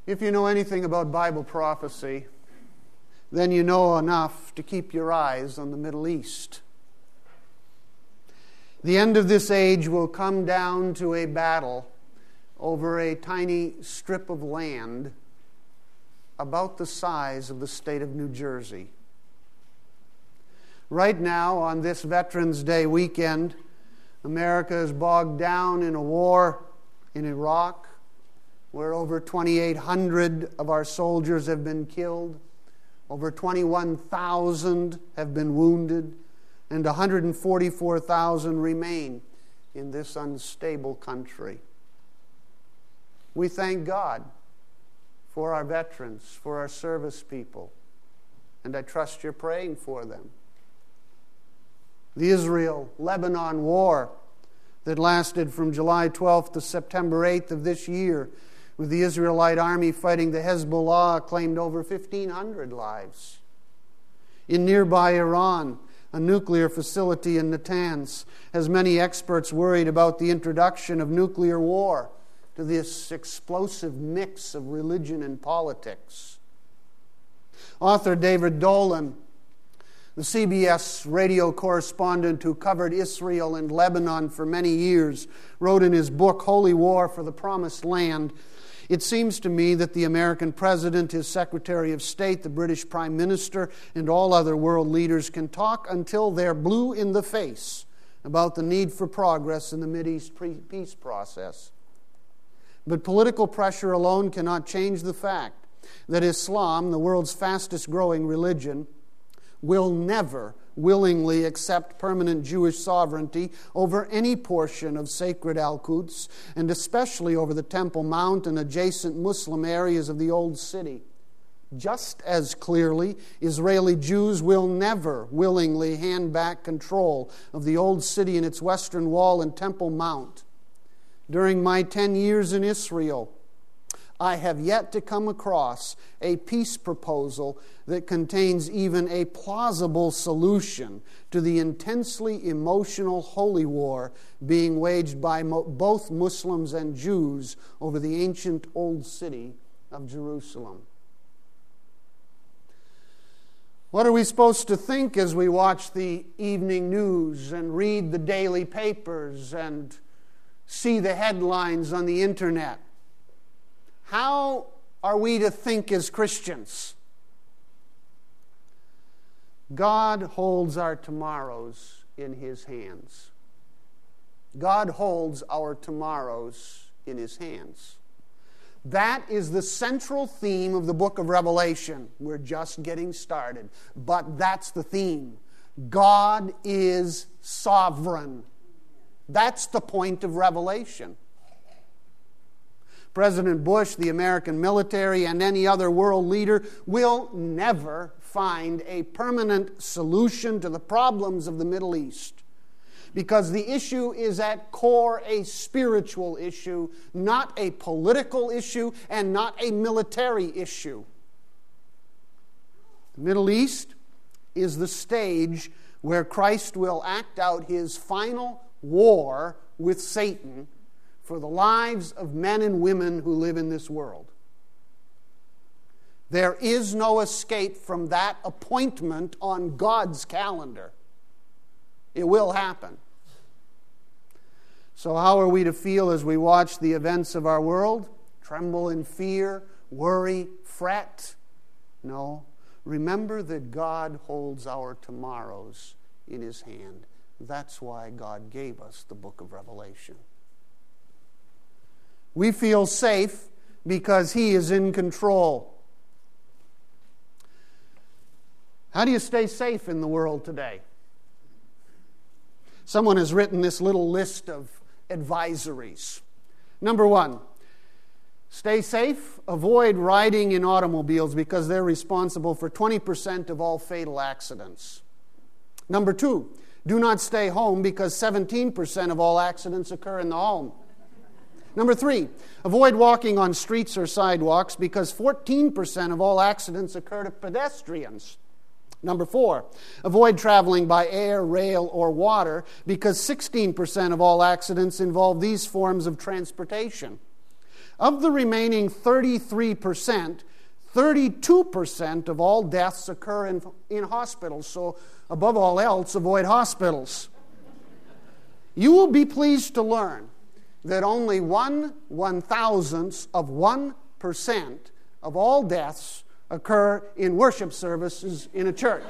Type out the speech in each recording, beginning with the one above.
If you know anything about Bible prophecy, then you know enough to keep your eyes on the Middle East. The end of this age will come down to a battle over a tiny strip of land about the size of the state of New Jersey. Right now, on this Veterans Day weekend, America is bogged down in a war in Iraq, where over 2,800 of our soldiers have been killed, over 21,000 have been wounded, and 144,000 remain in this unstable country. We thank God for our veterans, for our service people, and I trust you're praying for them. The Israel-Lebanon war that lasted from July 12th to September 8th of this year, with the Israelite army fighting the Hezbollah, claimed over 1,500 lives. In nearby Iran, a nuclear facility in Natanz has many experts worried about the introduction of nuclear war to this explosive mix of religion and politics. Author David Dolan, the CBS radio correspondent who covered Israel and Lebanon for many years, wrote in his book, Holy War for the Promised Land, "It seems to me that the American president, his Secretary of State, the British Prime Minister, and all other world leaders can talk until they're blue in the face about the need for progress in the Mideast peace process. But political pressure alone cannot change the fact that Islam, the world's fastest growing religion, will never willingly accept permanent Jewish sovereignty over any portion of sacred Al-Quds, and especially over the Temple Mount and adjacent Muslim areas of the Old City. Just as clearly, Israeli Jews will never willingly hand back control of the Old City and its Western Wall and Temple Mount. During my 10 years in Israel, I have yet to come across a peace proposal that contains even a plausible solution to the intensely emotional holy war being waged by both Muslims and Jews over the ancient Old City of Jerusalem." What are we supposed to think as we watch the evening news and read the daily papers and see the headlines on the internet? How are we to think as Christians? God holds our tomorrows in His hands. God holds our tomorrows in His hands. That is the central theme of the book of Revelation. We're just getting started, but that's the theme. God is sovereign. That's the point of Revelation. President Bush, the American military, and any other world leader will never find a permanent solution to the problems of the Middle East, because the issue is at core a spiritual issue, not a political issue and not a military issue. The Middle East is the stage where Christ will act out His final war with Satan for the lives of men and women who live in this world. There is no escape from that appointment on God's calendar. It will happen. So how are we to feel as we watch the events of our world? Tremble in fear, worry, fret? No. Remember that God holds our tomorrows in His hand. That's why God gave us the book of Revelation. We feel safe because He is in control. How do you stay safe in the world today? Someone has written this little list of advisories. Number 1, stay safe. Avoid riding in automobiles because they're responsible for 20% of all fatal accidents. Number 2, do not stay home because 17% of all accidents occur in the home. Number 3, avoid walking on streets or sidewalks because 14% of all accidents occur to pedestrians. Number 4, avoid traveling by air, rail, or water because 16% of all accidents involve these forms of transportation. Of the remaining 33%, 32% of all deaths occur in hospitals. So, above all else, avoid hospitals. You will be pleased to learn that only 1/1000th of 1% of all deaths occur in worship services in a church.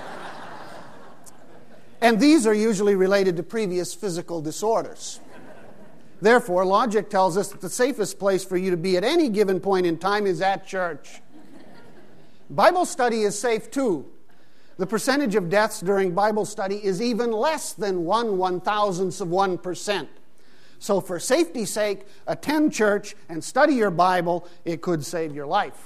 And these are usually related to previous physical disorders. Therefore, logic tells us that the safest place for you to be at any given point in time is at church. Bible study is safe too. The percentage of deaths during Bible study is even less than 1/1000th of 1%. So for safety's sake, attend church and study your Bible. It could save your life.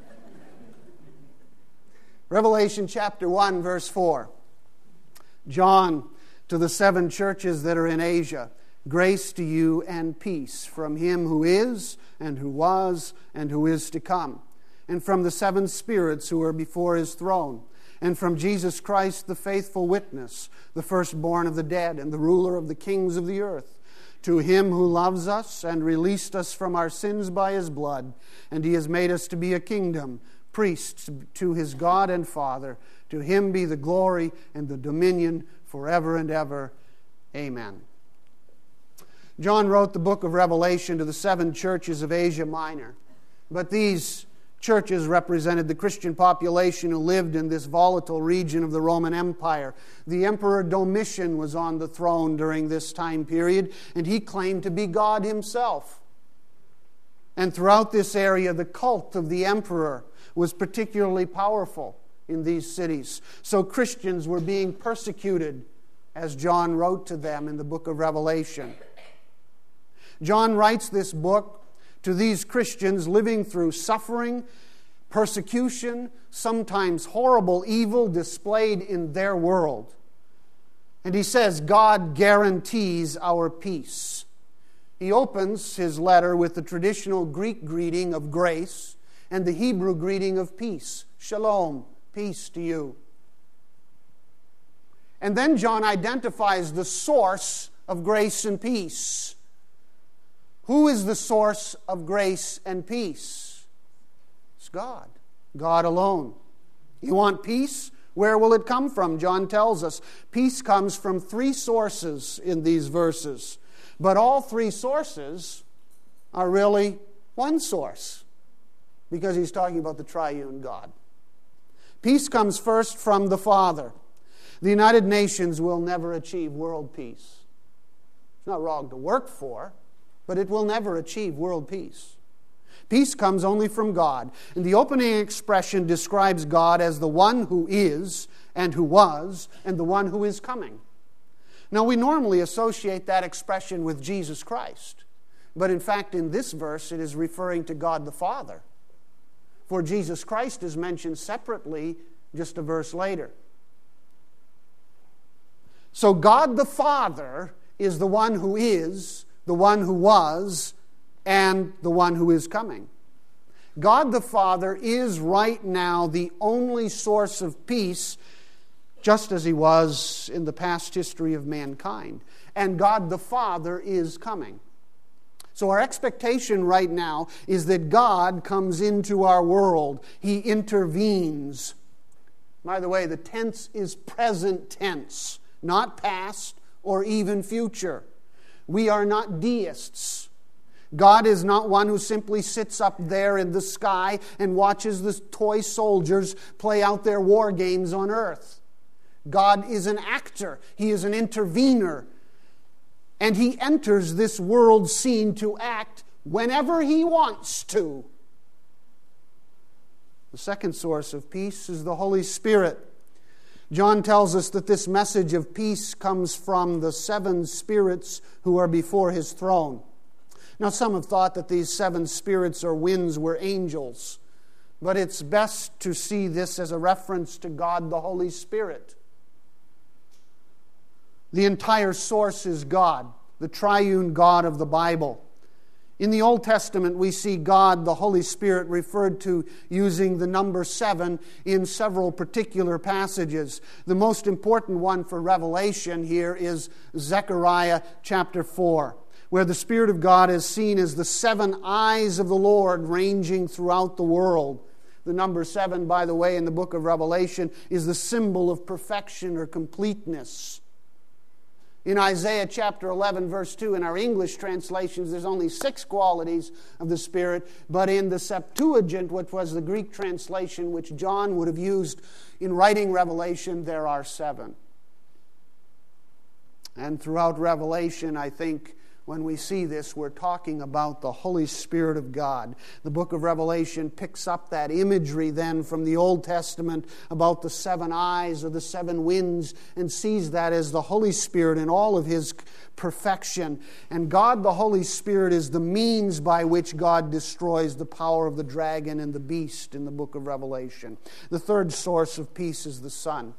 Revelation chapter 1, verse 4. John, to the 7 churches that are in Asia, grace to you and peace from him who is, and who was, and who is to come, and from the 7 spirits who are before his throne, and from Jesus Christ, the faithful witness, the firstborn of the dead, and the ruler of the kings of the earth. To him who loves us and released us from our sins by his blood, and he has made us to be a kingdom, priests to his God and Father. To him be the glory and the dominion forever and ever. Amen. John wrote the book of Revelation to the 7 churches of Asia Minor. But these churches represented the Christian population who lived in this volatile region of the Roman Empire. The Emperor Domitian was on the throne during this time period, and he claimed to be God himself. And throughout this area, the cult of the emperor was particularly powerful in these cities. So Christians were being persecuted, as John wrote to them in the book of Revelation. John writes this book to these Christians living through suffering, persecution, sometimes horrible evil displayed in their world. And he says, God guarantees our peace. He opens his letter with the traditional Greek greeting of grace and the Hebrew greeting of peace. Shalom, peace to you. And then John identifies the source of grace and peace. Who is the source of grace and peace? It's God. God alone. You want peace? Where will it come from? John tells us. Peace comes from 3 sources in these verses. But all 3 sources are really one source, because he's talking about the triune God. Peace comes first from the Father. The United Nations will never achieve world peace. It's not wrong to work for, but it will never achieve world peace. Peace comes only from God. And the opening expression describes God as the one who is, and who was, and the one who is coming. Now, we normally associate that expression with Jesus Christ. But in fact, in this verse, it is referring to God the Father. For Jesus Christ is mentioned separately just a verse later. So God the Father is the one who is, the one who was, and the one who is coming. God the Father is right now the only source of peace, just as he was in the past history of mankind. And God the Father is coming. So our expectation right now is that God comes into our world. He intervenes. By the way, the tense is present tense, not past or even future. We are not deists. God is not one who simply sits up there in the sky and watches the toy soldiers play out their war games on earth. God is an actor. He is an intervener. And he enters this world scene to act whenever he wants to. The second source of peace is the Holy Spirit. John tells us that this message of peace comes from the 7 spirits who are before his throne. Now, some have thought that these 7 spirits or winds were angels, but it's best to see this as a reference to God the Holy Spirit. The entire source is God, the triune God of the Bible. In the Old Testament, we see God, the Holy Spirit, referred to using the number 7 in several particular passages. The most important one for Revelation here is Zechariah chapter 4. where the Spirit of God is seen as the 7 eyes of the Lord ranging throughout the world. The number 7, by the way, in the book of Revelation is the symbol of perfection or completeness. In Isaiah chapter 11, verse 2, in our English translations, there's only 6 qualities of the Spirit, but in the Septuagint, which was the Greek translation which John would have used in writing Revelation, there are 7. And throughout Revelation, I think, when we see this, we're talking about the Holy Spirit of God. The book of Revelation picks up that imagery then from the Old Testament about the 7 eyes or the 7 winds and sees that as the Holy Spirit in all of His perfection. And God, the Holy Spirit, is the means by which God destroys the power of the dragon and the beast in the book of Revelation. The third source of peace is the Son.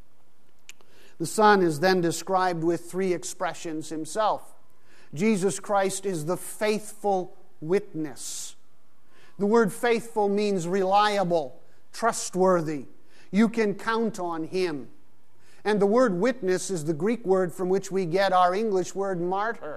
The Son is then described with 3 expressions Himself. Jesus Christ is the faithful witness. The word faithful means reliable, trustworthy. You can count on Him. And the word witness is the Greek word from which we get our English word martyr.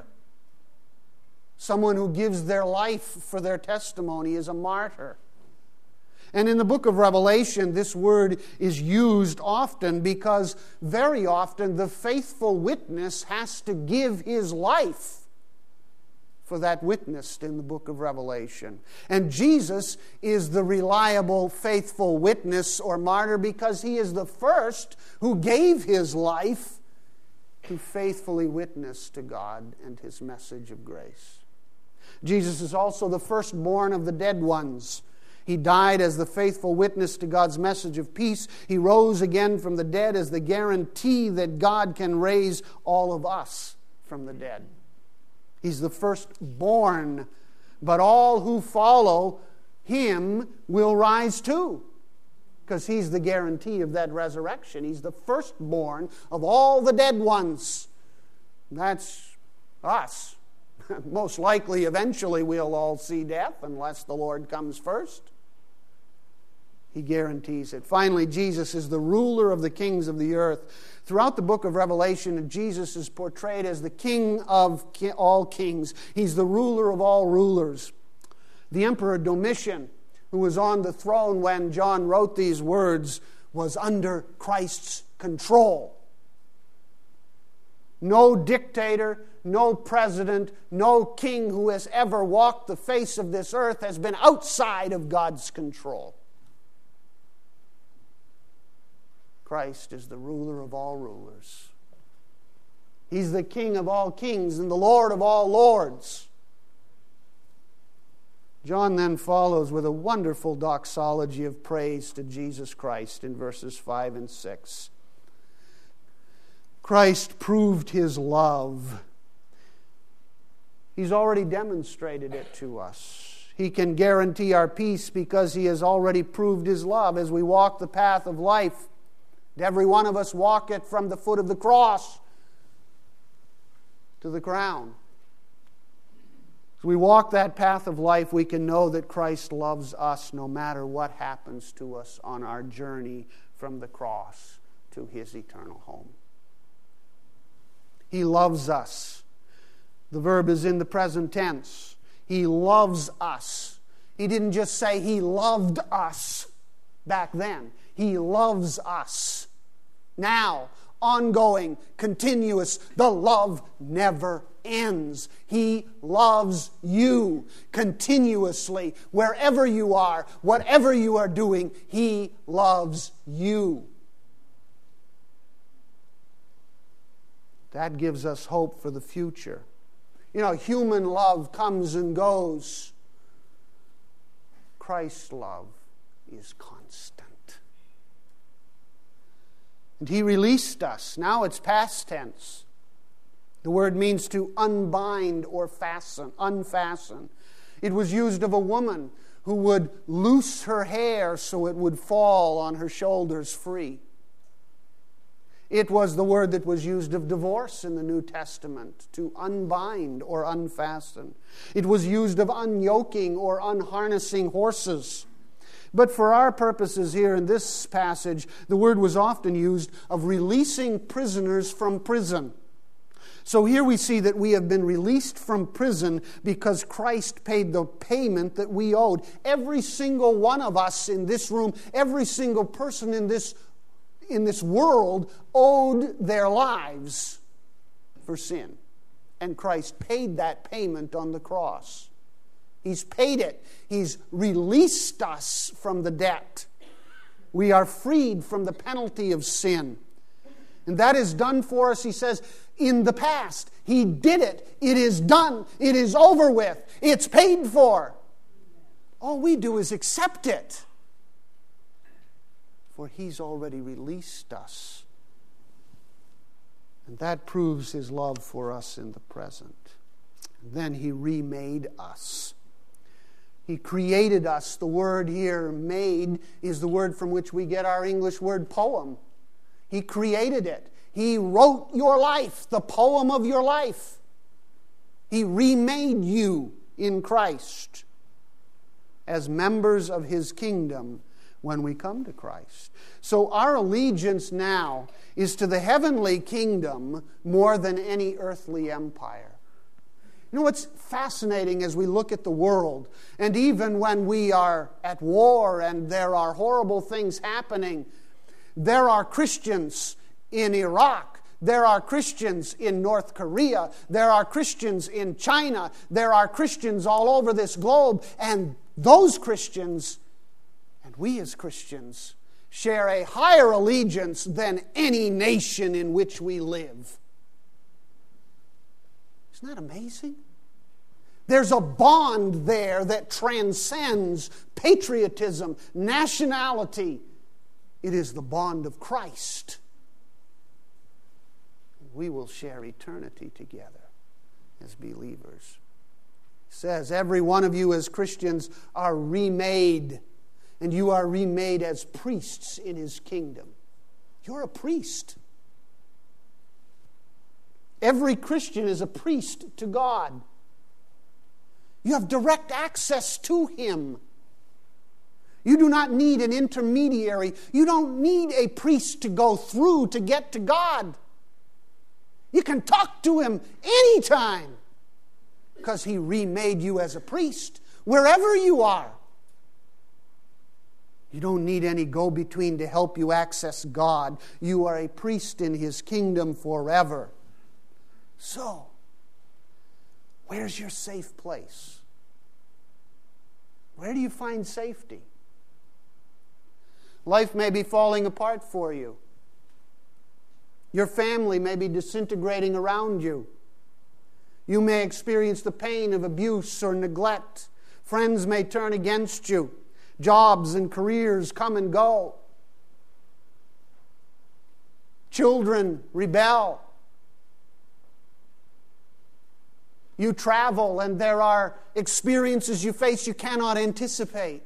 Someone who gives their life for their testimony is a martyr. And in the book of Revelation, this word is used often because very often the faithful witness has to give his life for that witnessed in the book of Revelation. And Jesus is the reliable, faithful witness or martyr because He is the first who gave His life to faithfully witness to God and His message of grace. Jesus is also the firstborn of the dead ones. He died as the faithful witness to God's message of peace. He rose again from the dead as the guarantee that God can raise all of us from the dead. He's the firstborn, but all who follow Him will rise too, because He's the guarantee of that resurrection. He's the firstborn of all the dead ones. That's us. Most likely, eventually, we'll all see death unless the Lord comes first. He guarantees it. Finally, Jesus is the ruler of the kings of the earth. Throughout the book of Revelation, Jesus is portrayed as the King of all kings. He's the ruler of all rulers. The Emperor Domitian, who was on the throne when John wrote these words, was under Christ's control. No dictator, no president, no king who has ever walked the face of this earth has been outside of God's control. Christ is the ruler of all rulers. He's the King of all kings and the Lord of all lords. John then follows with a wonderful doxology of praise to Jesus Christ in verses 5 and 6. Christ proved His love. He's already demonstrated it to us. He can guarantee our peace because He has already proved His love as we walk the path of life. Every one of us walk it from the foot of the cross to the crown. As we walk that path of life, we can know that Christ loves us no matter what happens to us on our journey from the cross to His eternal home. He loves us. The verb is in the present tense. He loves us. He didn't just say He loved us back then. He loves us. Now, ongoing, continuous, the love never ends. He loves you continuously. Wherever you are, whatever you are doing, He loves you. That gives us hope for the future. You know, human love comes and goes. Christ's love is constant. And He released us. Now it's past tense. The word means to unbind or fasten, unfasten. It was used of a woman who would loose her hair so it would fall on her shoulders free. It was the word that was used of divorce in the New Testament, to unbind or unfasten. It was used of unyoking or unharnessing horses. But for our purposes here in this passage, the word was often used of releasing prisoners from prison. So here we see that we have been released from prison because Christ paid the payment that we owed. Every single one of us in this room, every single person in this world owed their lives for sin. And Christ paid that payment on the cross. He's paid it. He's released us from the debt. We are freed from the penalty of sin. And that is done for us, he says, in the past. He did it. It is done. It is over with. It's paid for. All we do is accept it. For He's already released us. And that proves His love for us in the present. And then He remade us. He created us. The word here, made, is the word from which we get our English word poem. He created it. He wrote your life, the poem of your life. He remade you in Christ as members of His kingdom when we come to Christ. So our allegiance now is to the heavenly kingdom more than any earthly empire. You know what's fascinating as we look at the world, and even when we are at war and there are horrible things happening, there are Christians in Iraq. There are Christians in North Korea. There are Christians in China. There are Christians all over this globe. And those Christians, and we as Christians, share a higher allegiance than any nation in which we live. Isn't that amazing? There's a bond there that transcends patriotism, nationality. It is the bond of Christ. We will share eternity together as believers. It says, every one of you as Christians are remade, and you are remade as priests in His kingdom. You're a priest. Every Christian is a priest to God. You have direct access to Him. You do not need an intermediary. You don't need a priest to go through to get to God. You can talk to Him anytime because He remade you as a priest wherever you are. You don't need any go-between to help you access God. You are a priest in His kingdom forever. So, where's your safe place? Where do you find safety? Life may be falling apart for you. Your family may be disintegrating around you. You may experience the pain of abuse or neglect. Friends may turn against you. Jobs and careers come and go. Children rebel. You travel and there are experiences you face you cannot anticipate.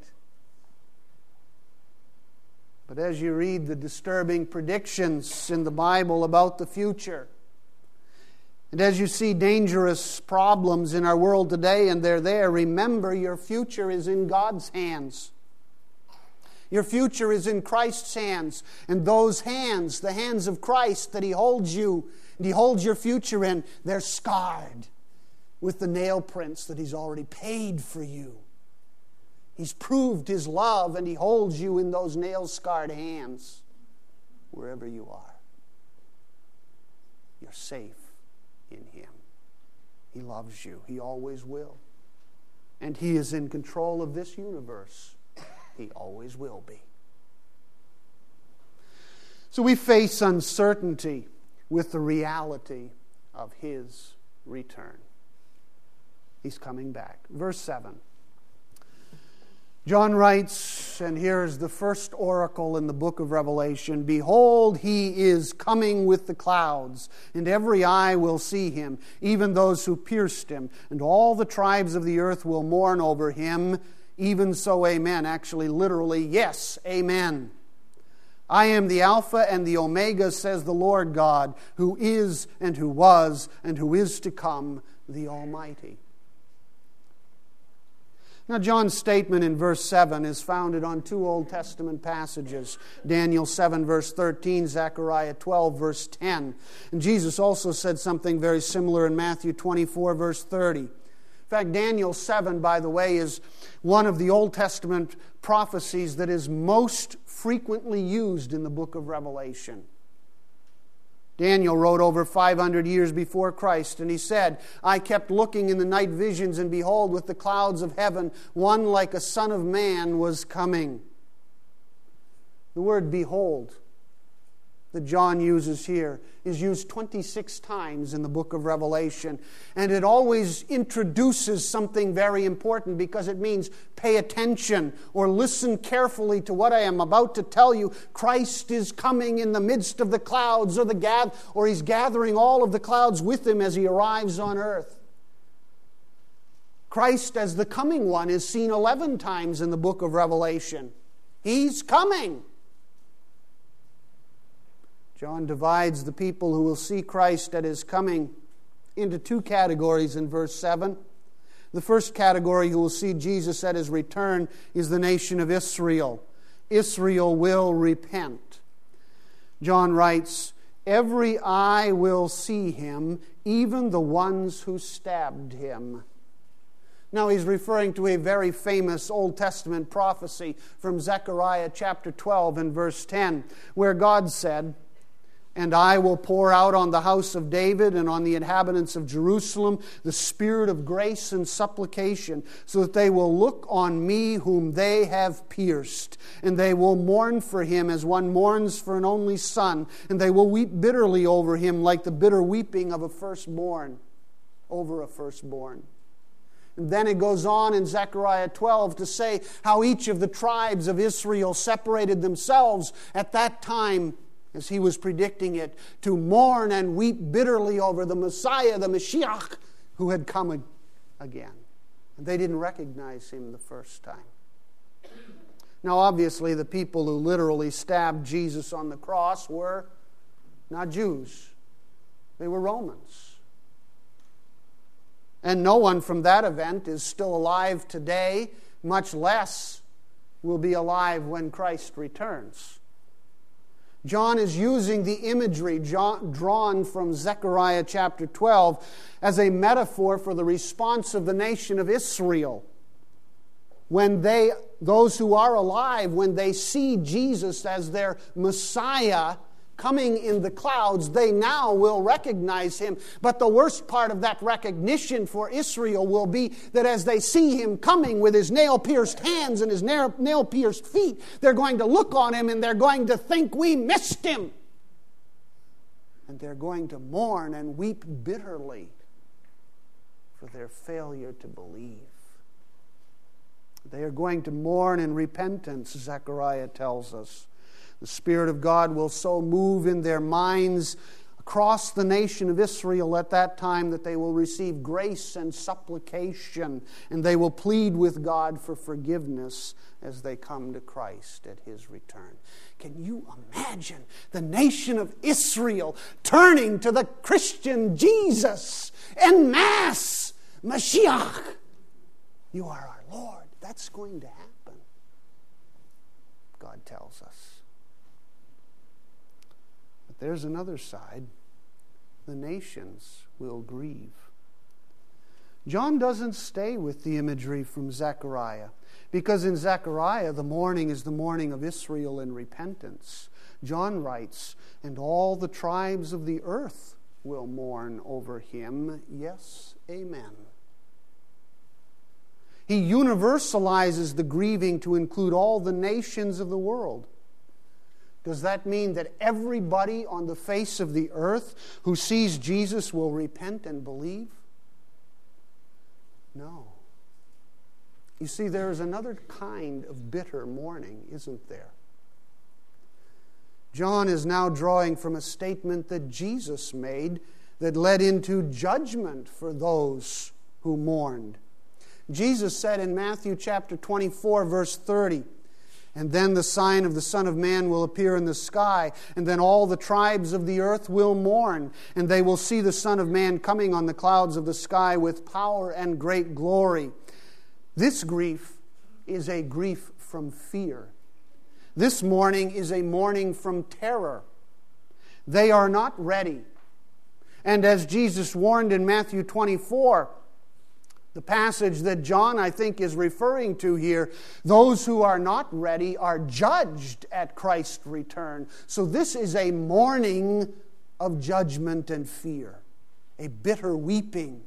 But as you read the disturbing predictions in the Bible about the future, and as you see dangerous problems in our world today and they're there, remember your future is in God's hands. Your future is in Christ's hands. And those hands, the hands of Christ that He holds you, and He holds your future in, they're scarred with the nail prints that He's already paid for you. He's proved His love, and He holds you in those nail-scarred hands wherever you are. You're safe in Him. He loves you. He always will. And He is in control of this universe. He always will be. So we face uncertainty with the reality of His return. He's coming back. Verse 7. John writes, and here's the first oracle in the book of Revelation, "Behold, He is coming with the clouds, and every eye will see Him, even those who pierced Him, and all the tribes of the earth will mourn over Him. Even so, amen." Actually, literally, yes, amen. "I am the Alpha and the Omega, says the Lord God, who is and who was and who is to come, the Almighty." Now, John's statement in verse 7 is founded on two Old Testament passages, Daniel 7, verse 13, Zechariah 12, verse 10. And Jesus also said something very similar in Matthew 24, verse 30. In fact, Daniel 7, by the way, is one of the Old Testament prophecies that is most frequently used in the book of Revelation. Daniel wrote over 500 years before Christ, and he said, I kept looking in the night visions, and behold, with the clouds of heaven, one like a son of man was coming. The word behold that John uses here is used 26 times in the book of Revelation. And it always introduces something very important because it means pay attention or listen carefully to what I am about to tell you. Christ is coming in the midst of the clouds, or He's gathering all of the clouds with Him as He arrives on earth. Christ as the coming one is seen 11 times in the book of Revelation. He's coming. John divides the people who will see Christ at His coming into two categories in verse 7. The first category who will see Jesus at His return is the nation of Israel. Israel will repent. John writes, every eye will see Him, even the ones who stabbed Him. Now he's referring to a very famous Old Testament prophecy from Zechariah chapter 12 and verse 10, where God said, and I will pour out on the house of David and on the inhabitants of Jerusalem the spirit of grace and supplication, so that they will look on me whom they have pierced, and they will mourn for him as one mourns for an only son, and they will weep bitterly over him like the bitter weeping of a firstborn over a firstborn. And then it goes on in Zechariah 12 to say how each of the tribes of Israel separated themselves at that time, as he was predicting it, to mourn and weep bitterly over the Messiah, the Mashiach, who had come again. And they didn't recognize him the first time. Now, obviously, the people who literally stabbed Jesus on the cross were not Jews. They were Romans. And no one from that event is still alive today, much less will be alive when Christ returns. John is using the imagery drawn from Zechariah chapter 12 as a metaphor for the response of the nation of Israel. When those who are alive, when they see Jesus as their Messiah coming in the clouds, they now will recognize him. But the worst part of that recognition for Israel will be that as they see him coming with his nail-pierced hands and his nail-pierced feet, they're going to look on him and they're going to think, we missed him. And they're going to mourn and weep bitterly for their failure to believe. They are going to mourn in repentance, Zechariah tells us. The Spirit of God will so move in their minds across the nation of Israel at that time that they will receive grace and supplication, and they will plead with God for forgiveness as they come to Christ at his return. Can you imagine the nation of Israel turning to the Christian Jesus en masse? Mashiach, you are our Lord. That's going to happen, God tells us. There's another side. The nations will grieve. John doesn't stay with the imagery from Zechariah, because in Zechariah the mourning is the mourning of Israel in repentance. John writes, and all the tribes of the earth will mourn over him. Yes, amen. He universalizes the grieving to include all the nations of the world. Does that mean that everybody on the face of the earth who sees Jesus will repent and believe? No. You see, there is another kind of bitter mourning, isn't there? John is now drawing from a statement that Jesus made that led into judgment for those who mourned. Jesus said in Matthew chapter 24, verse 30, and then the sign of the Son of Man will appear in the sky, and then all the tribes of the earth will mourn, and they will see the Son of Man coming on the clouds of the sky with power and great glory. This grief is a grief from fear. This mourning is a mourning from terror. They are not ready. And as Jesus warned in Matthew 24, the passage that John, I think, is referring to here, those who are not ready are judged at Christ's return. So this is a mourning of judgment and fear, a bitter weeping.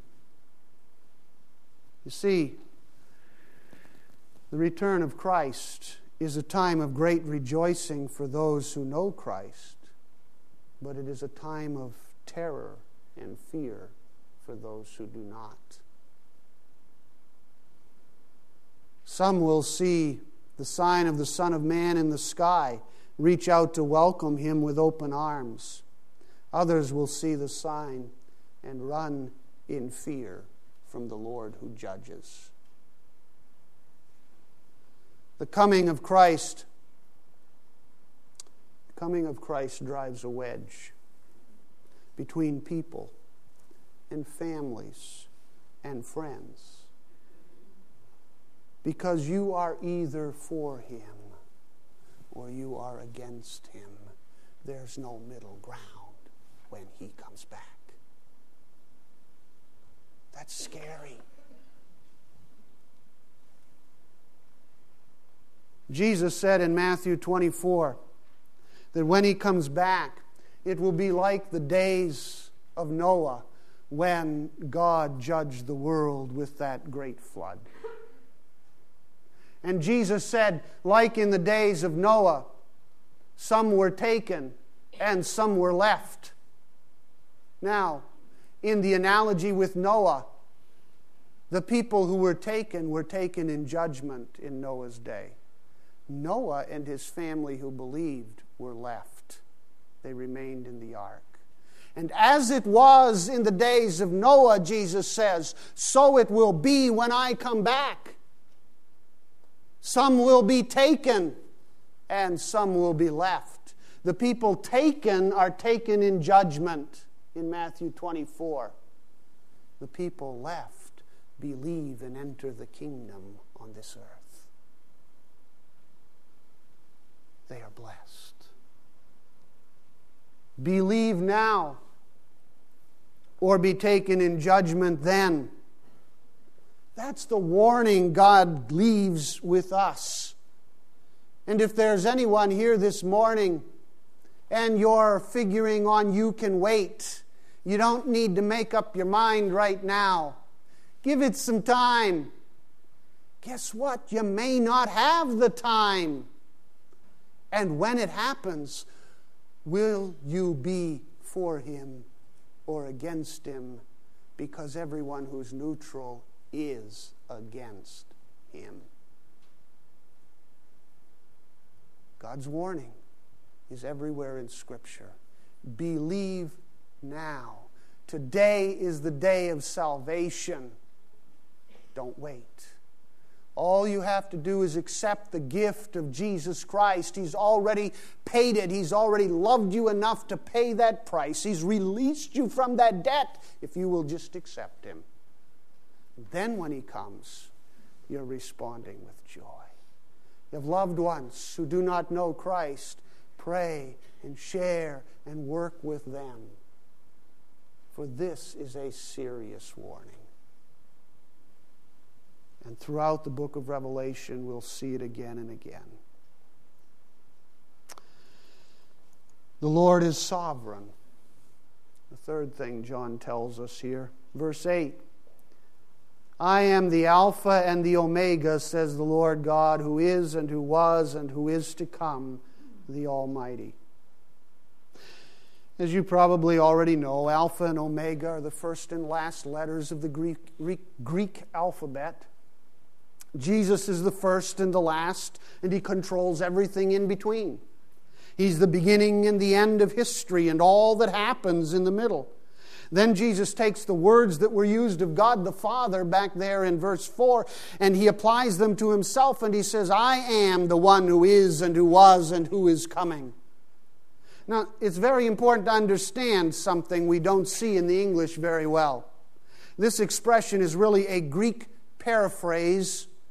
You see, the return of Christ is a time of great rejoicing for those who know Christ, but it is a time of terror and fear for those who do not. Some will see the sign of the Son of Man in the sky, reach out to welcome him with open arms. Others will see the sign and run in fear from the Lord who judges. The coming of Christ drives a wedge between people and families and friends. Because you are either for him or you are against him. There's no middle ground when he comes back. That's scary. Jesus said in Matthew 24 that when he comes back, it will be like the days of Noah when God judged the world with that great flood. And Jesus said, like in the days of Noah, some were taken and some were left. Now, in the analogy with Noah, the people who were taken in judgment in Noah's day. Noah and his family who believed were left. They remained in the ark. And as it was in the days of Noah, Jesus says, so it will be when I come back. Some will be taken and some will be left. The people taken are taken in judgment in Matthew 24. The people left believe and enter the kingdom on this earth. They are blessed. Believe now or be taken in judgment then. That's the warning God leaves with us. And if there's anyone here this morning and you're figuring on you can wait, you don't need to make up your mind right now. Give it some time. Guess what? You may not have the time. And when it happens, will you be for him or against him? Because everyone who's neutral is against him. God's warning is everywhere in Scripture. Believe now. Today is the day of salvation. Don't wait. All you have to do is accept the gift of Jesus Christ. He's already paid it. He's already loved you enough to pay that price. He's released you from that debt if you will just accept him. Then when he comes, you're responding with joy. You have loved ones who do not know Christ. Pray and share and work with them. For this is a serious warning. And throughout the book of Revelation, we'll see it again and again. The Lord is sovereign. The third thing John tells us here. Verse 8. I am the Alpha and the Omega, says the Lord God, who is and who was and who is to come, the Almighty. As you probably already know, Alpha and Omega are the first and last letters of the Greek alphabet. Jesus is the first and the last, and he controls everything in between. He's the beginning and the end of history and all that happens in the middle. Then Jesus takes the words that were used of God the Father back there in verse 4, and he applies them to himself, and he says, I am the one who is and who was and who is coming. Now, it's very important to understand something we don't see in the English very well. This expression is really a Greek paraphrase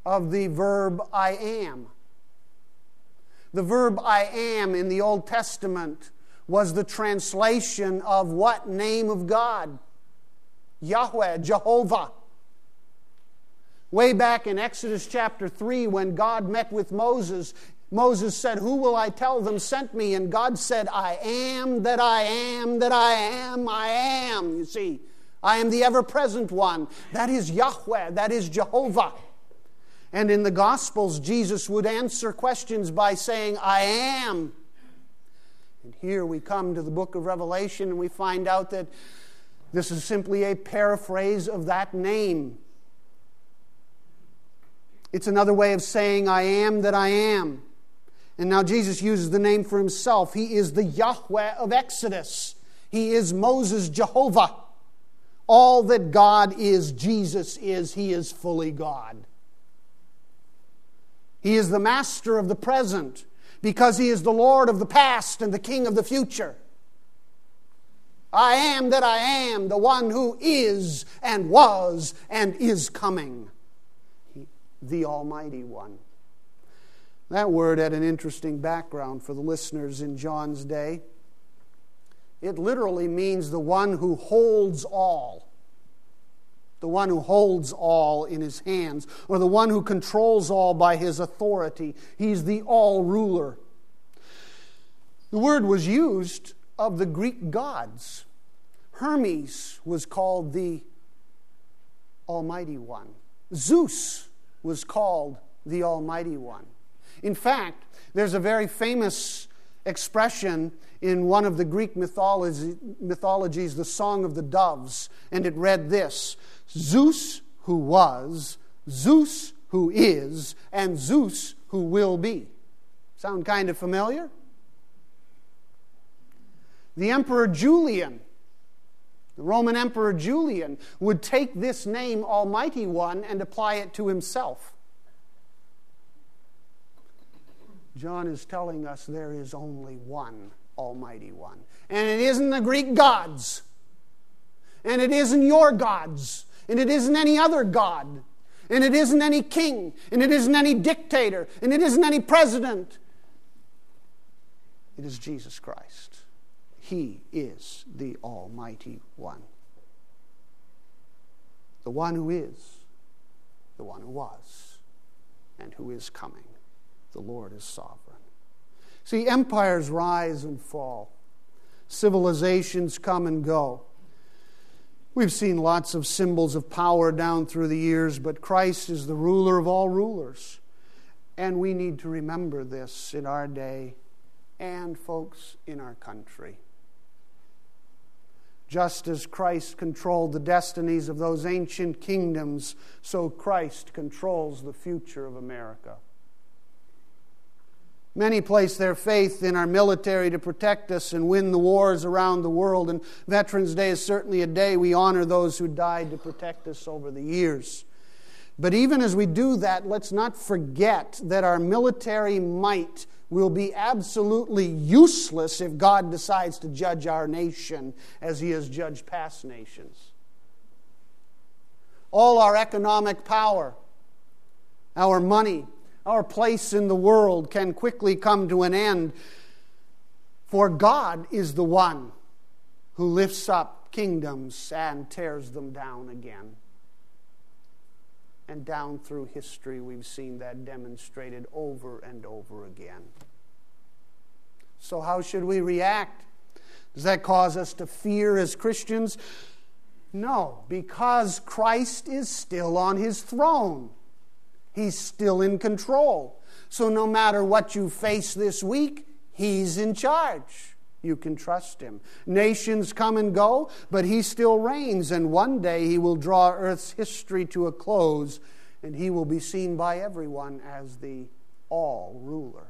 of the verb I am. The verb I am in the Old Testament was the translation of what name of God? Yahweh, Jehovah. Way back in Exodus chapter 3, when God met with Moses, Moses said, "Who will I tell them sent me?" And God said, "I am that I am, that I am, I am." You see, I am the ever-present one. That is Yahweh, that is Jehovah. And in the Gospels, Jesus would answer questions by saying, "I am." And here we come to the book of Revelation and we find out that this is simply a paraphrase of that name. It's another way of saying, "I am that I am." And now Jesus uses the name for himself. He is the Yahweh of Exodus. He is Moses' Jehovah. All that God is, Jesus is. He is fully God. He is the master of the present because he is the Lord of the past and the King of the future. I am that I am, the one who is and was and is coming. The Almighty One. That word had an interesting background for the listeners in John's day. It literally means the one who holds all. The one who holds all in his hands, or the one who controls all by his authority. He's the all-ruler. The word was used of the Greek gods. Hermes was called the Almighty One. Zeus was called the Almighty One. In fact, there's a very famous expression in one of the Greek mythologies, the Song of the Doves, and it read this: Zeus who was, Zeus who is, and Zeus who will be. Sound kind of familiar? The Emperor Julian, the Roman Emperor Julian, would take this name, Almighty One, and apply it to himself. John is telling us there is only one Almighty One. And it isn't the Greek gods. And it isn't your gods. And it isn't any other god. And it isn't any king. And it isn't any dictator. And it isn't any president. It is Jesus Christ. He is the Almighty One. The one who is, the one who was, and who is coming. The Lord is sovereign. See, empires rise and fall. Civilizations come and go. We've seen lots of symbols of power down through the years, but Christ is the ruler of all rulers. And we need to remember this in our day and, folks, in our country. Just as Christ controlled the destinies of those ancient kingdoms, so Christ controls the future of America. Many place their faith in our military to protect us and win the wars around the world. And Veterans Day is certainly a day we honor those who died to protect us over the years. But even as we do that, let's not forget that our military might will be absolutely useless if God decides to judge our nation as He has judged past nations. All our economic power, our money, our place in the world can quickly come to an end. For God is the one who lifts up kingdoms and tears them down again. And down through history, we've seen that demonstrated over and over again. So how should we react? Does that cause us to fear as Christians? No, because Christ is still on His throne. He's still in control. So no matter what you face this week, He's in charge. You can trust Him. Nations come and go, but He still reigns. And one day He will draw earth's history to a close, and He will be seen by everyone as the all-ruler.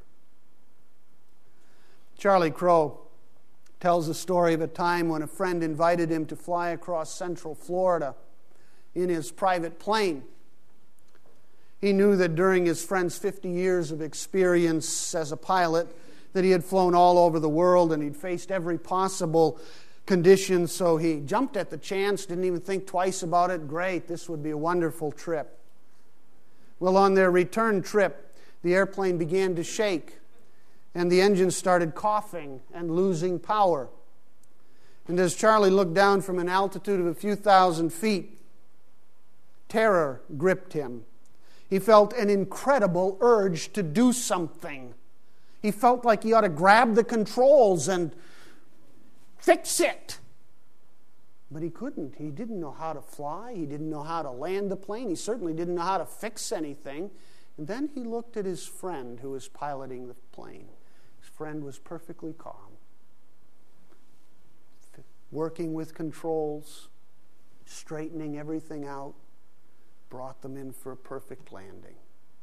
Charlie Crow tells the story of a time when a friend invited him to fly across central Florida in his private plane. He knew that during his friend's 50 years of experience as a pilot, that he had flown all over the world and he'd faced every possible condition, so he jumped at the chance, didn't even think twice about it. Great, this would be a wonderful trip. Well, on their return trip, the airplane began to shake, and the engine started coughing and losing power. And as Charlie looked down from an altitude of a few thousand feet, terror gripped him. He felt an incredible urge to do something. He felt like he ought to grab the controls and fix it. But he couldn't. He didn't know how to fly. He didn't know how to land the plane. He certainly didn't know how to fix anything. And then he looked at his friend who was piloting the plane. His friend was perfectly calm, working with controls, straightening everything out, brought them in for a perfect landing.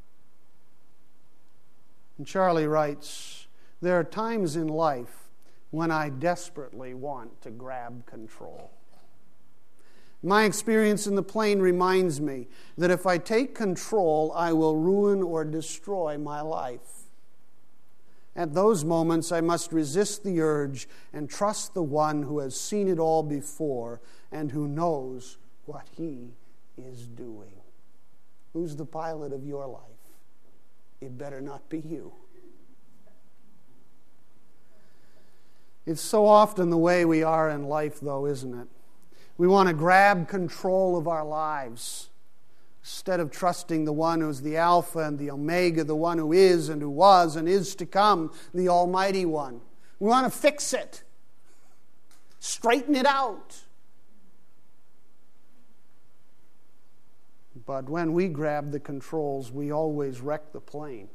And Charlie writes, there are times in life when I desperately want to grab control. My experience in the plane reminds me that if I take control, I will ruin or destroy my life. At those moments, I must resist the urge and trust the one who has seen it all before and who knows what he is doing. Who's the pilot of your life? It better not be you. It's so often the way we are in life, though, isn't it? We want to grab control of our lives instead of trusting the one who's the Alpha and the Omega, the one who is and who was and is to come, the Almighty One. We want to fix it, straighten it out. But when we grab the controls, we always wreck the plane.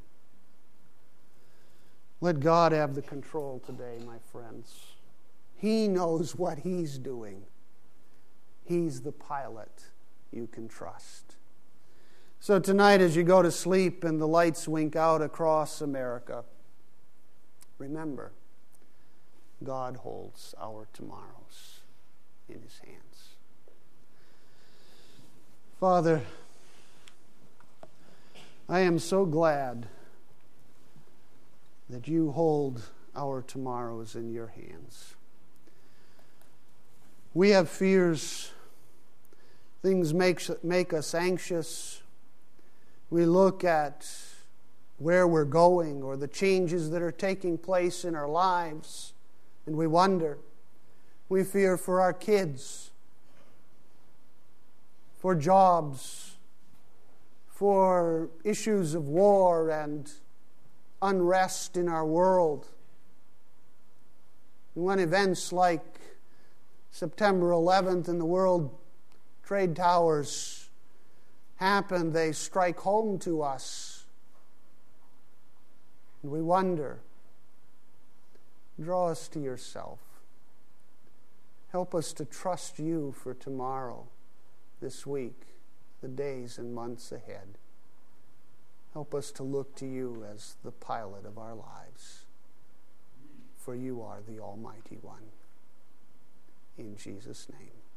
Let God have the control today, my friends. He knows what He's doing. He's the pilot you can trust. So tonight, as you go to sleep and the lights wink out across America, remember, God holds our tomorrows in His hands. Father, I am so glad that you hold our tomorrows in your hands. We have fears. Things make us anxious. We look at where we're going or the changes that are taking place in our lives, and we wonder. We fear for our kids, for jobs, for issues of war and unrest in our world. And when events like September 11th and the World Trade Towers happen, they strike home to us. And we wonder, draw us to yourself. Help us to trust you for tomorrow, this week, the days and months ahead. Help us to look to you as the pilot of our lives, for you are the Almighty One. In Jesus' name.